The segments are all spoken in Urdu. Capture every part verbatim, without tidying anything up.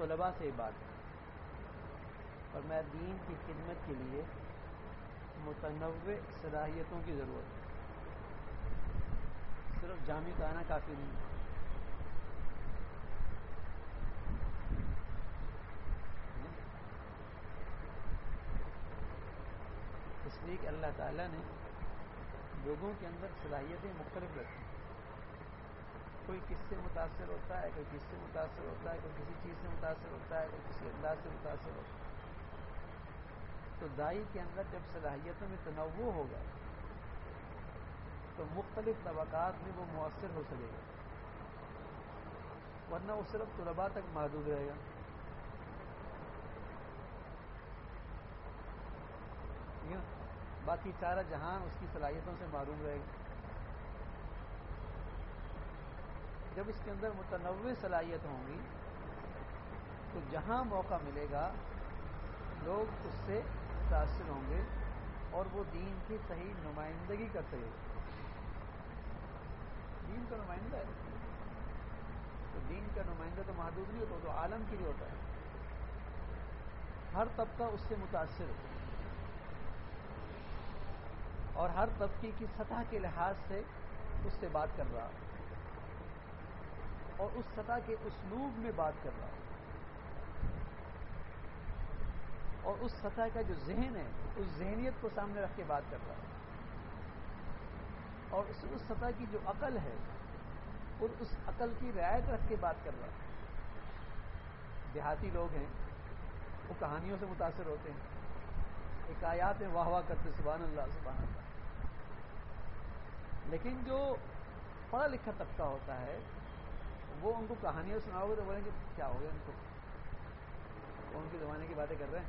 طلباء سے بات ہے، اور میں دین کی خدمت کے لیے متنوع صلاحیتوں کی ضرورت ہے، صرف جامع کا آنا کافی نہیں ہے۔ اس لیے کہ اللہ تعالیٰ نے لوگوں کے اندر صلاحیتیں مختلف رکھی، کوئی کس سے متاثر ہوتا ہے، کوئی کس سے متاثر ہوتا ہے، کوئی کسی چیز سے متاثر ہوتا ہے، کوئی کسی انداز سے متاثر ہوتا ہے۔ تو دائی کے اندر جب صلاحیتوں میں تنوع ہوگا تو مختلف طبقات میں وہ مؤثر ہو سکے گا، ورنہ وہ صرف طلباء تک محدود رہے گا۔ باقی سارا جہان اس کی صلاحیتوں سے معروم رہے گا۔ جب اس کے اندر متنوع صلاحیت ہوں گی تو جہاں موقع ملے گا لوگ اس سے متاثر ہوں گے اور وہ دین کی صحیح نمائندگی کر سکے گا۔ دین کا نمائندہ ہے تو دین کا نمائندہ تو محدود نہیں ہوتا، تو عالم کے لیے ہوتا ہے، ہر طبقہ اس سے متاثر ہے اور ہر طبقے کی سطح کے لحاظ سے اس سے بات کر رہا اور اس سطح کے اسلوب میں بات کر رہا اور اس سطح کا جو ذہن ہے اس ذہنیت کو سامنے رکھ کے بات کر رہا ہے اور اس اس سطح کی جو عقل ہے اور اس عقل کی رعایت رکھ کے بات کر رہا ہے۔ دیہاتی لوگ ہیں وہ کہانیوں سے متاثر ہوتے ہیں، حکایات میں واہ واہ کرتے سبحان اللہ سبحان اللہ، لیکن جو پڑھا لکھا طبقہ ہوتا ہے وہ ان کو کہانیاں سناؤ گے تو بولیں گے کیا ہو گیا ان کو، وہ ان کے زمانے کی باتیں کر رہے ہیں۔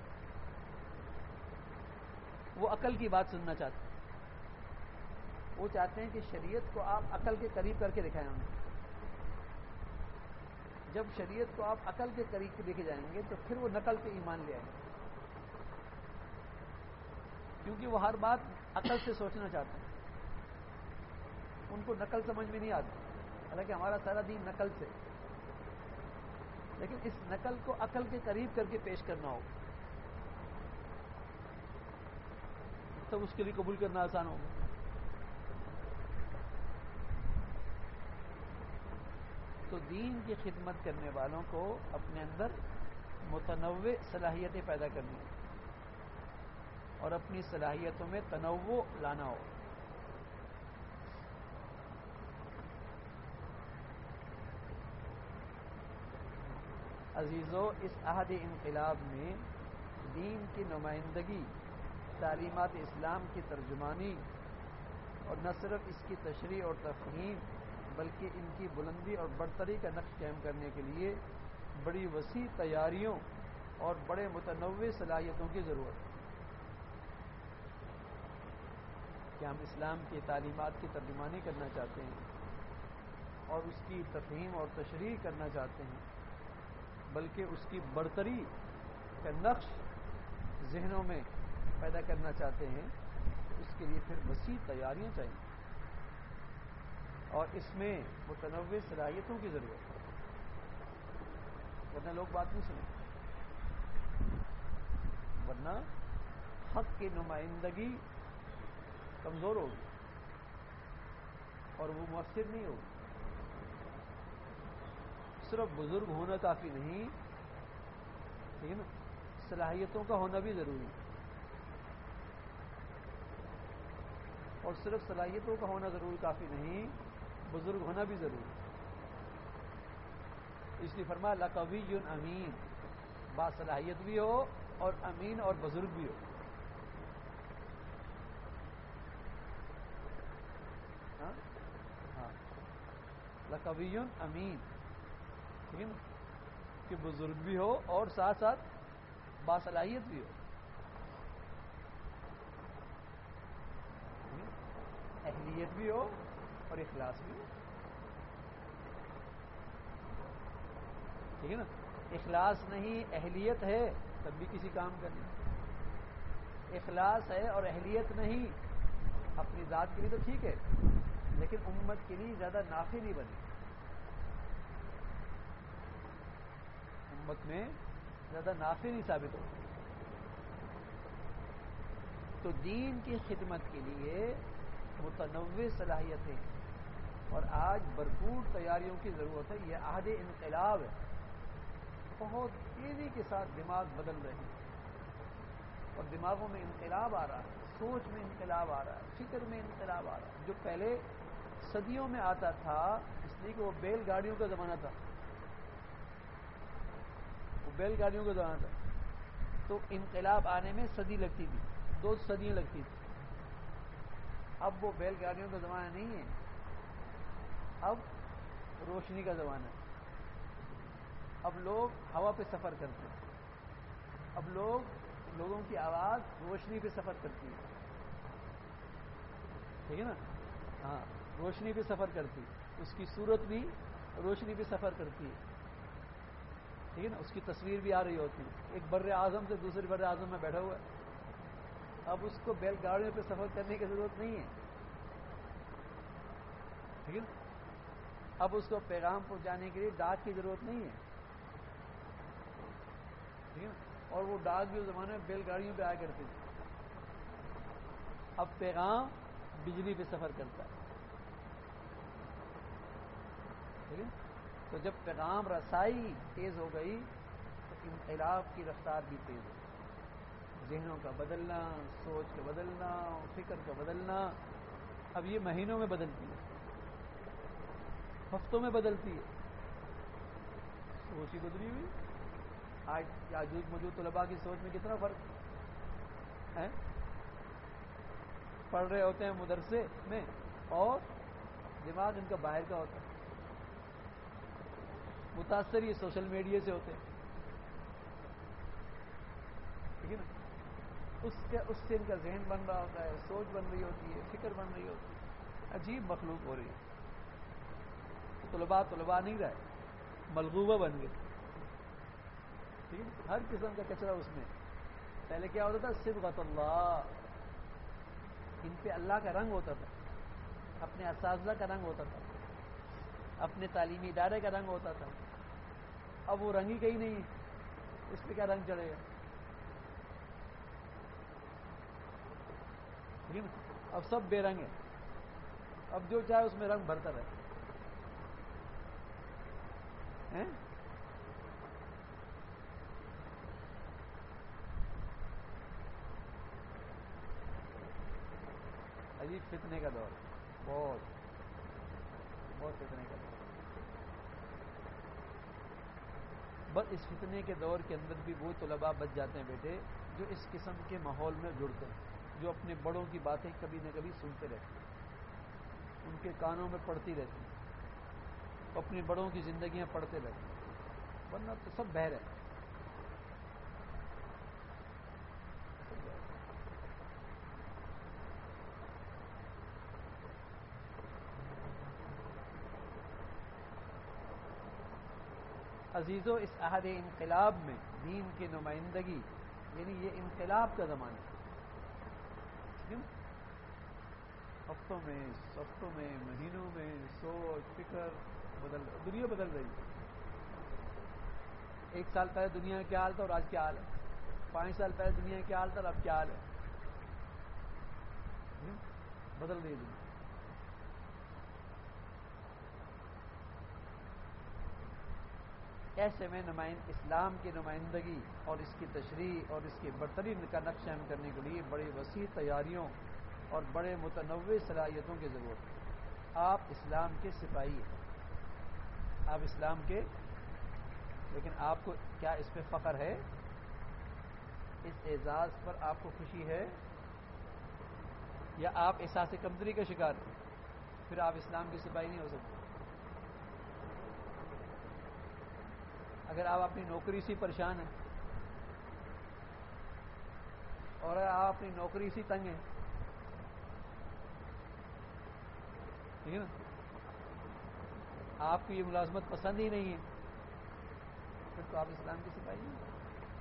وہ عقل کی بات سننا چاہتے ہیں، وہ چاہتے ہیں کہ شریعت کو آپ عقل کے قریب کر کے دکھائیں انہیں۔ جب شریعت کو آپ عقل کے قریب لے کے جائیں گے تو پھر وہ نقل پہ ایمان لے آئیں گے، کیونکہ وہ ہر بات عقل سے سوچنا چاہتے ہیں، ان کو نقل سمجھ میں نہیں آتی، حالانکہ ہمارا سارا دین نقل سے، لیکن اس نقل کو عقل کے قریب کر کے پیش کرنا ہوگا تب اس کے لیے قبول کرنا آسان ہوگا۔ تو دین کی خدمت کرنے والوں کو اپنے اندر متنوع صلاحیتیں پیدا کرنی اور اپنی صلاحیتوں میں تنوع لانا ہو۔ عزیزو، اس عہد انقلاب میں دین کی نمائندگی، تعلیمات اسلام کی ترجمانی اور نہ صرف اس کی تشریح اور تفہیم بلکہ ان کی بلندی اور برتری کا نقش قائم کرنے کے لیے بڑی وسیع تیاریوں اور بڑے متنوع صلاحیتوں کی ضرورت ہے کہ ہم اسلام کی تعلیمات کی ترجمانی کرنا چاہتے ہیں اور اس کی تفہیم اور تشریح کرنا چاہتے ہیں، بلکہ اس کی برتری کا نقش ذہنوں میں پیدا کرنا چاہتے ہیں، اس کے لیے پھر وسیع تیاریاں چاہیے اور اس میں متنوع صلاحیتوں کی ضرورت ہے، ورنہ لوگ بات نہیں سنیں، ورنہ حق کی نمائندگی کمزور ہوگی اور وہ مؤثر نہیں ہوگی۔ صرف بزرگ ہونا کافی نہیں، ٹھیک ہے نا، صلاحیتوں کا ہونا بھی ضروری ہے، اور صرف صلاحیتوں کا ہونا ضروری کافی نہیں، بزرگ ہونا بھی ضروری ہے۔ اس لیے فرمایا لقوی امین، باصلاحیت بھی ہو اور امین اور بزرگ بھی ہو۔ ہاں ہاں لقوی امین، ٹھیک ہے نا، کہ بزرگ بھی ہو اور ساتھ ساتھ باصلاحیت بھی ہو، اہلیت بھی ہو اور اخلاص بھی ہو، ٹھیک ہے نا۔ اخلاص نہیں اہلیت ہے تب بھی کسی کام کا نہیں، اخلاص ہے اور اہلیت نہیں اپنی ذات کے لیے تو ٹھیک ہے لیکن امت کے لیے زیادہ نافع نہیں بنے، امت میں زیادہ نافع نہیں ثابت ہو. تو دین کی خدمت کے لیے متنوع صلاحیتیں اور آج بھرپور تیاریوں کی ضرورت ہے. یہ عہد انقلاب ہے. بہت تیزی کے ساتھ دماغ بدل رہے ہیں اور دماغوں میں انقلاب آ رہا ہے, سوچ میں انقلاب آ رہا ہے, فکر میں انقلاب آ رہا ہے. جو پہلے صدیوں میں آتا تھا, اس لیے کہ وہ بیل گاڑیوں کا زمانہ تھا, وہ بیل گاڑیوں کا زمانہ تھا, تو انقلاب آنے میں صدی لگتی تھی, دو صدیاں لگتی تھی. اب وہ بیل گاڑیوں کا زمانہ نہیں ہے, اب روشنی کا زمانہ ہے. اب لوگ ہوا پہ سفر کرتے ہیں, اب لوگ لوگوں کی آواز روشنی پہ سفر کرتی ہے. ٹھیک ہے نا؟ ہاں, روشنی پہ سفر کرتی, اس کی صورت بھی روشنی پہ سفر کرتی ہے. ٹھیک ہے نا؟ اس کی تصویر بھی آ رہی ہوتی ہے. ایک بر اعظم سے دوسرے بر اعظم میں بیٹھا ہوا ہے. اب اس کو بیل گاڑیوں پہ سفر کرنے کی ضرورت نہیں ہے. ٹھیک ہے نا؟ اب اس کو پیغام پہنچانے کے لیے ڈاک کی ضرورت نہیں ہے. ٹھیک ہے نا؟ اور وہ ڈاک بھی اس زمانے میں بیل گاڑیوں پہ آیا کرتی تھی. اب پیغام بجلی پہ سفر کرتا ہے. ٹھیک ہے؟ تو جب پیغام رسائی تیز ہو گئی تو انقلاب کی رفتار بھی تیز ہو گئی. ذہنوں کا بدلنا, سوچ کا بدلنا, فکر کا بدلنا, اب یہ مہینوں میں بدلتی ہے, ہفتوں میں بدلتی ہے. سوچ ہی بدلی ہوئی. آج یاجوج موجود طلباء کی سوچ میں کتنا فرق ہے. پڑھ رہے ہوتے ہیں مدرسے میں اور دماغ ان کا باہر کا ہوتا ہے. متاثر یہ سوشل میڈیا سے ہوتے ہیں. ٹھیک ہے نا؟ اس کے اس سے ان کا ذہن بن رہا ہوتا ہے, سوچ بن رہی ہوتی ہے, فکر بن رہی ہوتی ہے. عجیب مخلوق ہو رہی ہے. طلباء طلباء نہیں رہے, ملغوبہ بن گئے. ٹھیک ہے؟ ہر قسم کا کچرا اس میں. پہلے کیا ہوتا تھا؟ صبغۃ اللہ, ان پہ اللہ کا رنگ ہوتا تھا, اپنے اساتذہ کا رنگ ہوتا تھا, اپنے تعلیمی ادارے کا رنگ ہوتا تھا. اب وہ رنگ ہی کہیں نہیں ہے, اس پہ کیا رنگ چڑھے گا؟ ٹھیک ہے نا؟ اب سب بے رنگ ہے. اب جو چاہے اس میں رنگ بھرتا رہے. عجیب فتنے کا دور, بہت بہت فتنے کا دور. بس اس فتنے کے دور کے اندر بھی وہ طلباء بچ جاتے ہیں بیٹے جو اس قسم کے ماحول میں جڑتے ہیں, جو اپنے بڑوں کی باتیں کبھی نہ کبھی سنتے رہتے ہیں, ان کے کانوں میں پڑتی رہتی ہیں, اپنے بڑوں کی زندگیاں پڑھتے رہتے ہیں. ورنہ تو سب بہر ہیں. عزیزو, اس عہد انقلاب میں دین کی نمائندگی, یعنی یہ انقلاب کا زمانہ ہے. ہفتوں میں, ہفتوں میں, مہینوں میں سوچ فکر بدل, دنیا بدل رہی ہے. ایک سال پہلے دنیا کا کیا حال تھا اور آج کیا حال ہے. پانچ سال پہلے دنیا کا کیا حال تھا اور اب کیا حال ہے. بدل رہی ہے دنیا. ایسے میں نمائند اسلام کی نمائندگی اور اس کی تشریح اور اس کی برتری کا نقشہ ہم کرنے کے لیے بڑی وسیع تیاریوں اور بڑے متنوع صلاحیتوں کی ضرورت ہے. آپ اسلام کے سپاہی ہیں, آپ اسلام کے, لیکن آپ کو کیا اس پہ فخر ہے؟ اس اعزاز پر آپ کو خوشی ہے یا آپ احساس کمزوری کا شکار ہیں؟ پھر آپ اسلام کے سپاہی نہیں ہو سکتے. اگر آپ اپنی نوکری سے پریشان ہیں اور آپ اپنی نوکری سے تنگ ہیں, ٹھیک ہے نا, آپ کو یہ ملازمت پسند ہی نہیں ہے, پھر تو آپ اسلام کی سپاہی نہیں ہیں.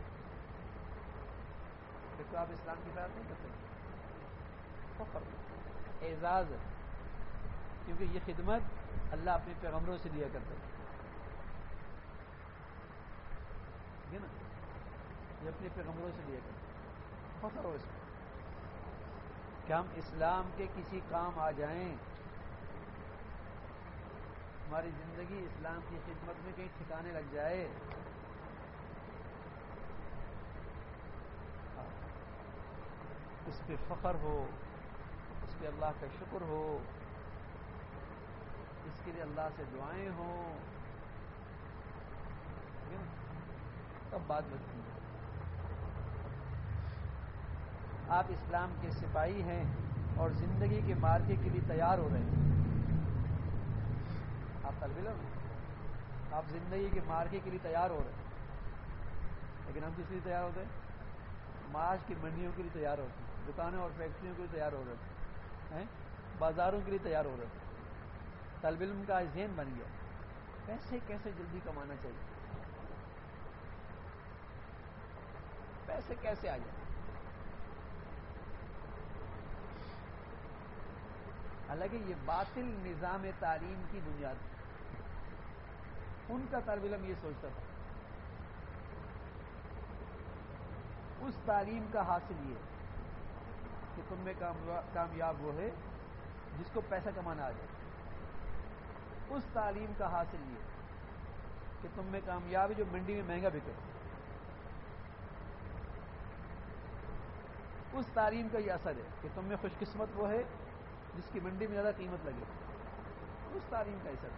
پھر تو آپ اسلام کی بات نہیں کرتے. فخر, اعزاز ہے, کیونکہ یہ خدمت اللہ اپنے پیغمبروں سے دیا کرتا ہے. یہ اپنے پیغمبروں سے لیا کرتے فخر ہو اس میں کہ ہم اسلام کے کسی کام آ جائیں، ہماری زندگی اسلام کی خدمت میں کہیں ٹھکانے لگ جائے، اس پہ فخر ہو، اس پہ اللہ کا شکر ہو، اس کے لیے اللہ سے دعائیں ہوں، تب بات بنتی ہے۔ آپ اسلام کے سپاہی ہیں اور زندگی کے مارکے کے لیے تیار ہو رہے ہیں، آپ طالب علم ہیں، آپ زندگی کے مارکے کے لیے تیار ہو رہے ہیں، لیکن ہم کس لیے تیار ہوتے ہیں؟ معاش کی منڈیوں کے لیے تیار ہوتے ہیں، دکانوں اور فیکٹریوں کے لیے تیار ہو رہے ہیں، بازاروں کے لیے تیار ہو رہے ہیں۔ طالب علم کا ذہن بن گیا پیسے کیسے جلدی کمانا چاہیے، پیسے کیسے آ جائیں۔ حالانکہ یہ باطل نظام تعلیم کی بنیاد ہے، ان کا طالب علم یہ سوچتا تھا اس تعلیم کا حاصل یہ کہ تم میں کامیاب وہ ہے جس کو پیسہ کمانا آ جائے، اس تعلیم کا حاصل یہ کہ تم میں کامیاب ہے جو منڈی میں مہنگا بکے، اس تعلیم کا یہ اثر ہے کہ تم میں خوش قسمت وہ ہے جس کی منڈی میں زیادہ قیمت لگے، اس تعلیم کا اثر ہے۔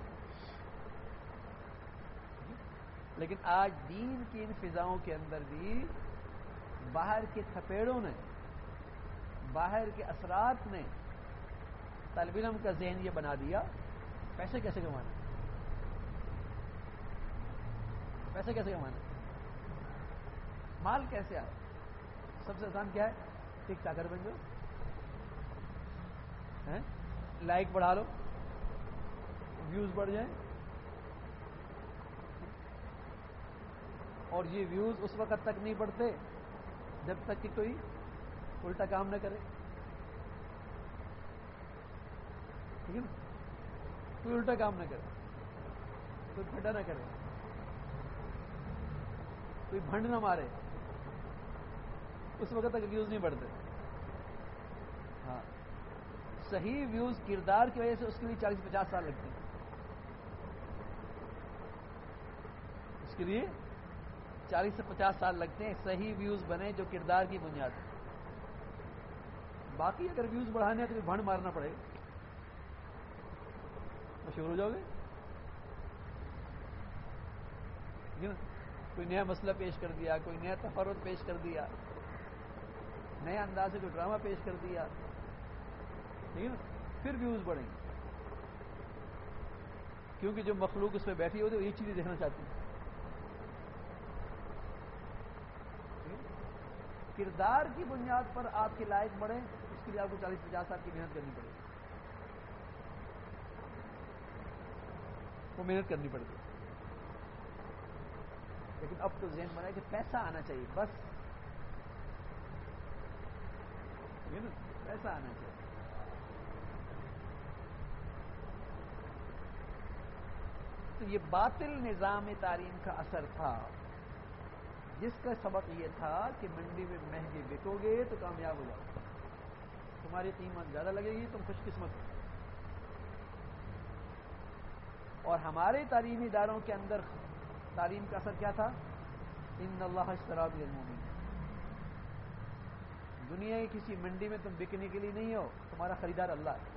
لیکن آج دین کی ان فضاؤں کے اندر بھی باہر کے تھپیڑوں نے، باہر کے اثرات نے طالب علم کا ذہن یہ بنا دیا پیسے کیسے کمانا، پیسے کیسے کمانا، مال کیسے آئے۔ سب سے آسان کیا ہے؟ ٹک ٹاکر بن جاؤ، لائک بڑھا لو، ویوز بڑھ جائیں، اور یہ ویوز اس وقت تک نہیں بڑھتے جب تک کہ کوئی الٹا کام نہ کرے، ٹھیک ہے نا؟ کوئی الٹا کام نہ کرے، کوئی پھٹا نہ کرے، کوئی بھنڈ نہ مارے، اس وقت تک ویوز نہیں بڑھتے۔ ہاں، صحیح ویوز کردار کی وجہ سے اس کے لیے چالیس پچاس سال لگتے ہیں، اس کے لیے چالیس سے پچاس سال لگتے ہیں صحیح ویوز بنے جو کردار کی بنیاد ہے۔ باقی اگر ویوز بڑھانے ہیں تو بھنڈ مارنا پڑے گا، مشہور ہو جاؤ گے، کوئی نیا مسئلہ پیش کر دیا، کوئی نیا تفرد پیش کر دیا، نیا انداز سے کوئی ڈرامہ پیش کر دیا، ٹھیک ہے نا، پھر ویوز بڑھیں گے، کیونکہ جو مخلوق اس پہ بیٹھی ہوتی ہے وہ یہ چیزیں دیکھنا چاہتی ہے۔ کردار کی بنیاد پر آپ کے لائق بڑھیں، اس کے لیے آپ کو چالیس پچاس سال کی محنت کرنی پڑے گی، وہ محنت کرنی پڑے گی۔ لیکن اب تو ذہن بنا ہے کہ پیسہ آنا چاہیے، بس نا، پیسہ آنا چاہیے۔ تو یہ باطل نظام تعلیم کا اثر تھا، جس کا سبق یہ تھا کہ منڈی میں مہنگے بکو گے تو کامیاب ہو جاؤ، تمہاری قیمت زیادہ لگے گی، تم خوش قسمت ہو۔ اور ہمارے تعلیمی اداروں کے اندر تعلیم کا اثر کیا تھا؟ ان اللہ اشتری من المؤمنین، دنیا کی کسی منڈی میں تم بکنے کے لیے نہیں ہو، تمہارا خریدار اللہ ہے۔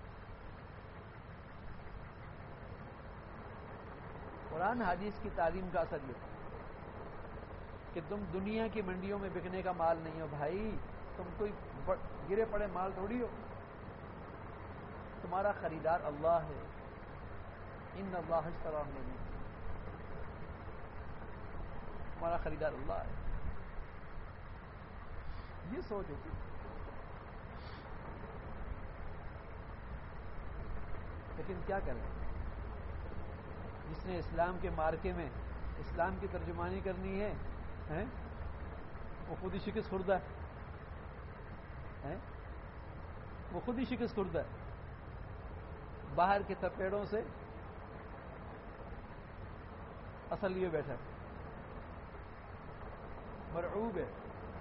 قرآن حدیث کی تعلیم کا اثر یہ تھا کہ تم دنیا کی منڈیوں میں بکنے کا مال نہیں ہو بھائی، تم کوئی گرے پڑے مال تھوڑی ہو، تمہارا خریدار اللہ ہے۔ ان اللہ اشتری من المؤمنین، تمہارا خریدار اللہ ہے، یہ سوچ ہوتی۔ لیکن کیا کریں، جس نے اسلام کے مارکے میں اسلام کی ترجمانی کرنی ہے وہ خود ہی شکست خوردہ ہے، وہ خود ہی شکست خوردہ ہے، باہر کے تپیڑوں سے اصل لیے بیٹھا ہے۔ مرعوب ہے،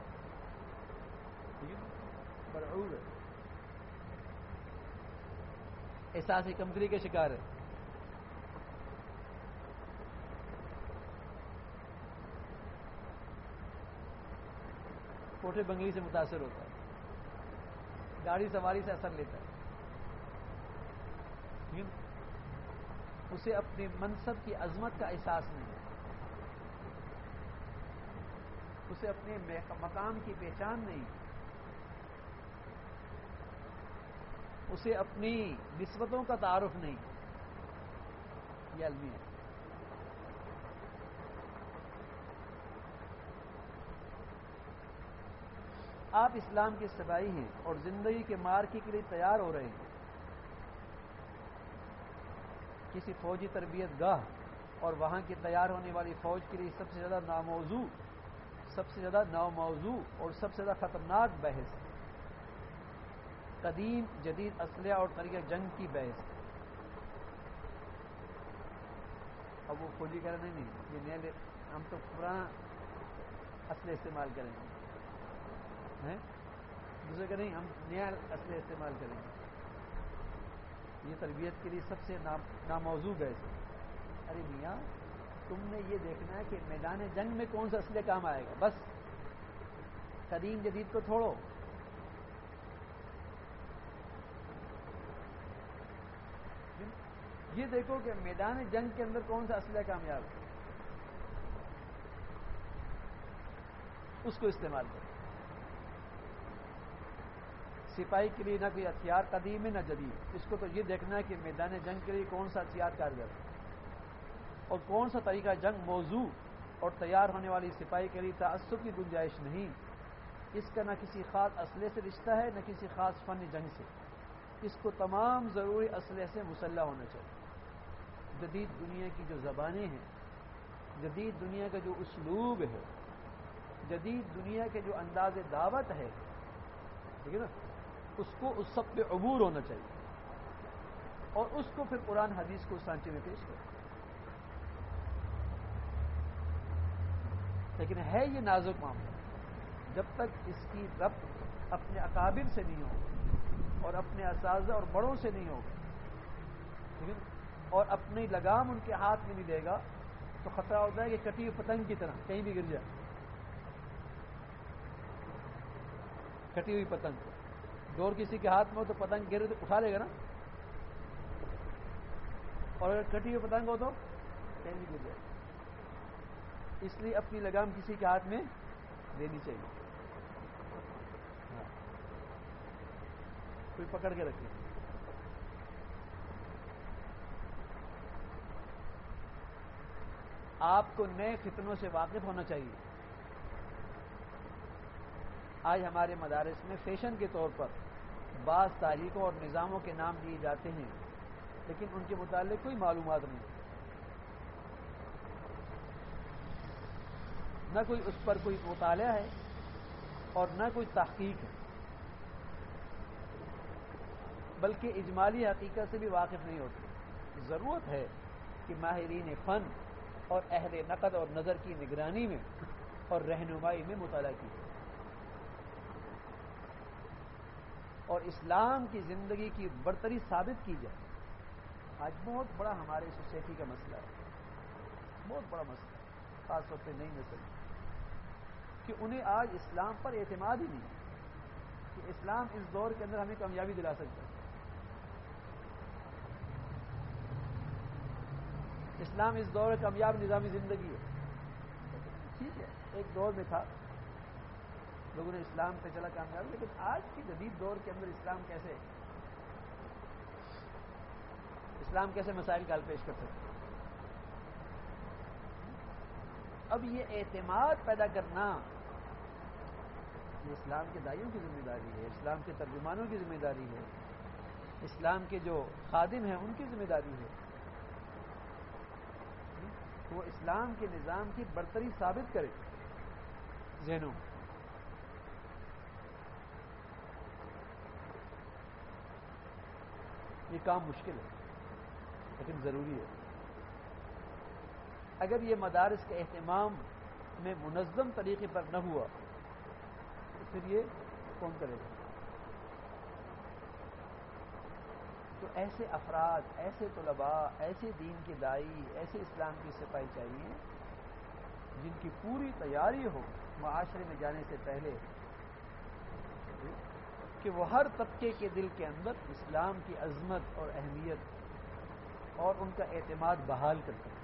مرعوب ہے، احساس کمتری کے شکار ہے. کوٹھے بنگلی سے متاثر ہوتا ہے، گاڑی سواری سے اثر لیتا ہے، اسے اپنے منصب کی عظمت کا احساس نہیں ہے، اسے اپنے مقام کی پہچان نہیں، اسے اپنی نسبتوں کا تعارف نہیں. یہ المی ہے. آپ اسلام کے سپاہی ہیں اور زندگی کے مارکے کے لیے تیار ہو رہے ہیں. کسی فوجی تربیت گاہ اور وہاں کی تیار ہونے والی فوج کے لیے سب سے زیادہ ناموضوع سب سے زیادہ ناموضوع اور سب سے زیادہ خطرناک بحث قدیم جدید اسلحہ اور طریقہ جنگ کی بحث. اب وہ فوجی کہہ رہے نہیں نہیں یہ نئے ہم تو پرانا اسلحہ استعمال کریں گے، دوسرے کہ نہیں ہم نیا اسلحہ استعمال کریں گے. یہ تربیت کے لیے سب سے ناموضوع بحث ہے. ارے میاں تم نے یہ دیکھنا ہے کہ میدان جنگ میں کون سا اسلحہ کام آئے گا، بس قدیم جدید کو چھوڑو. یہ دیکھو کہ میدان جنگ کے اندر کون سا اسلحہ کامیاب ہے، اس کو استعمال کرو. سپاہی کے لیے نہ کوئی ہتھیار قدیم ہے نہ جدید، اس کو تو یہ دیکھنا ہے کہ میدان جنگ کے لیے کون سا ہتھیار کارگر ہے اور کون سا طریقہ جنگ موزوں اور تیار ہونے والی سپاہی کے لیے تعصب کی گنجائش نہیں. اس کا نہ کسی خاص اسلحے سے رشتہ ہے نہ کسی خاص فن جنگ سے. اس کو تمام ضروری اسلحے سے مسلح ہونا چاہیے. جدید دنیا کی جو زبانیں ہیں، جدید دنیا کا جو اسلوب ہے، جدید دنیا کے جو انداز دعوت ہے، ٹھیک ہے نا، اس کو اس سب پہ عبور ہونا چاہیے اور اس کو پھر قرآن حدیث کو سانچے میں پیش کریں. لیکن ہے یہ نازک معاملہ. جب تک اس کی ربط اپنے اکابر سے نہیں ہوگا اور اپنے اساتذہ اور بڑوں سے نہیں ہوگا، ٹھیک ہے نا، اور اپنی لگام ان کے ہاتھ میں نہیں دے گا تو خطرہ ہوتا ہے کہ کٹی ہوئی پتنگ کی طرح کہیں بھی گر جائے. کٹی ہوئی پتنگ ڈور کسی کے ہاتھ میں ہو تو پتنگ گر تو اٹھا لے گا نا، اور اگر کٹی ہوئی پتنگ ہو تو کہیں بھی گر جائے. اس لیے اپنی لگام کسی کے ہاتھ میں دینی چاہیے. ہاں. کوئی پکڑ کے رکھے. آپ کو نئے فتنوں سے واقف ہونا چاہیے. آج ہمارے مدارس میں فیشن کے طور پر بعض تاریخوں اور نظاموں کے نام دیے جاتے ہیں، لیکن ان کے متعلق کوئی معلومات نہیں، نہ کوئی اس پر کوئی مطالعہ ہے اور نہ کوئی تحقیق ہے، بلکہ اجمالی حقیقت سے بھی واقف نہیں ہوتے. ضرورت ہے کہ ماہرین فن اور اہل نقد اور نظر کی نگرانی میں اور رہنمائی میں مطالعہ کی جائے اور اسلام کی زندگی کی برتری ثابت کی جائے. آج بہت بڑا ہمارے سوسائٹی کا مسئلہ ہے، بہت بڑا مسئلہ ہے، خاص طور پہ نئی نسل کہ انہیں آج اسلام پر اعتماد ہی نہیں کہ اسلام اس دور کے اندر ہمیں کامیابی دلا سکتا ہے. اسلام اس دور کامیاب نظامی زندگی ہے. ٹھیک ہے، ایک دور میں تھا لوگوں نے اسلام پہ چلا کامیاب، لیکن آج کی جدید دور کے اندر اسلام کیسے اسلام کیسے مسائل کا حل پیش کر سکتے؟ اب یہ اعتماد پیدا کرنا یہ اسلام کے دائیوں کی ذمہ داری ہے، اسلام کے ترجمانوں کی ذمہ داری ہے، اسلام کے جو خادم ہیں ان کی ذمہ داری ہے. وہ اسلام کے نظام کی برتری ثابت کرے ذہنوں. یہ کام مشکل ہے لیکن ضروری ہے. اگر یہ مدارس کا اہتمام میں منظم طریقے پر نہ ہوا تو پھر یہ کون کرے گا؟ تو ایسے افراد، ایسے طلباء، ایسے دین کے داعی، ایسے اسلام کی سپاہی چاہیے جن کی پوری تیاری ہو معاشرے میں جانے سے پہلے کہ وہ ہر طبقے کے دل کے اندر اسلام کی عظمت اور اہمیت اور ان کا اعتماد بحال کر سکے۔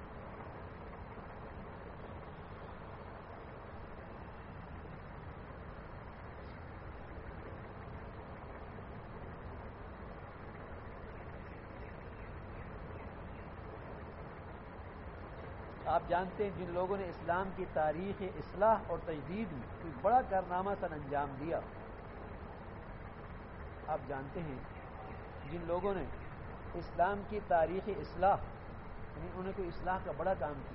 آپ جانتے ہیں جن لوگوں نے اسلام کی تاریخ اصلاح اور تجدید میں کوئی بڑا کارنامہ سر انجام دیا، آپ جانتے ہیں جن لوگوں نے اسلام کی تاریخ اصلاح یعنی انہیں کوئی اصلاح کا بڑا کام کیا،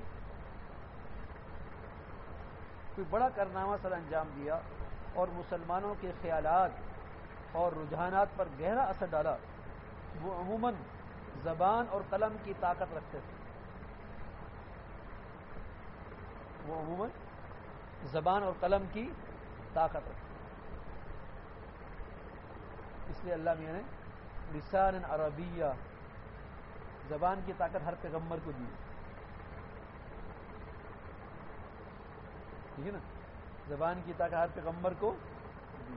کوئی بڑا کارنامہ سر انجام دیا اور مسلمانوں کے خیالات اور رجحانات پر گہرا اثر ڈالا، وہ عموماً زبان اور قلم کی طاقت رکھتے تھے۔ وہ عموماً زبان اور قلم کی طاقت رکھتے تھے۔ اس لیے اللہ میاں نے لسان عربیہ، زبان کی طاقت ہر پیغمبر کو دی، ٹھیک ہے نا، زبان کی طاقت ہر پیغمبر کو دی،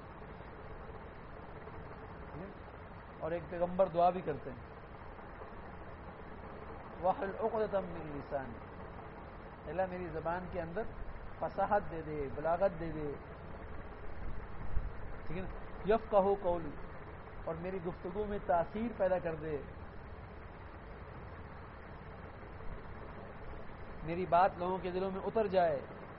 اور ایک پیغمبر دعا بھی کرتے ہیں وَاحْلُلْ عُقْدَةً مِّن لِسَانِي، اللہ میری زبان کے اندر فصاحت دے دے، بلاغت دے دے، ٹھیک ہے نا، یفقہوا قولی، اور میری گفتگو میں تاثیر پیدا کر دے، میری بات لوگوں کے دلوں میں اتر جائے۔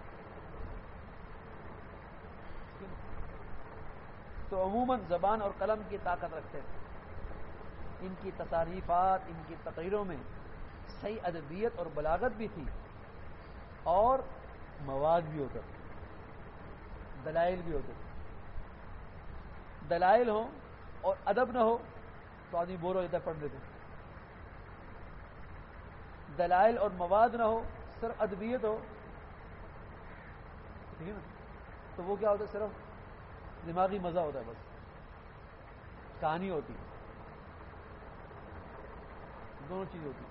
تو عموماً زبان اور قلم کی طاقت رکھتے تھے۔ ان کی تصاریفات، ان کی تقریروں میں صحیح ادبیت اور بلاغت بھی تھی اور مواد بھی ہوتا تھا، دلائل بھی ہوتے تھے۔ دلائل ہوں اور ادب نہ ہو تو آدمی بور ہو جاتا ہے پڑھنے سے۔ دلائل اور مواد نہ ہو، صرف ادبیت ہو، ٹھیک ہے نا، تو وہ کیا ہوتا ہے، صرف دماغی مزہ ہوتا ہے، بس کہانی ہوتی ہے، دونوں چیز ہوتی ہے۔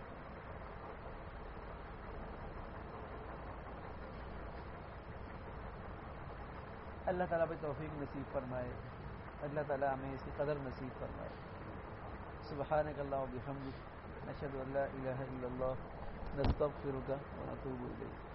اللہ تعالیٰ پہ توفیق نصیب فرمائے، اللہ تعالیٰ ہمیں اس کی قدر نصیب فرمائے۔ سبحانک اللہم و بحمدک، نشہد ان لا الہ الا اللہ، نستغفرک و نتوب الیک۔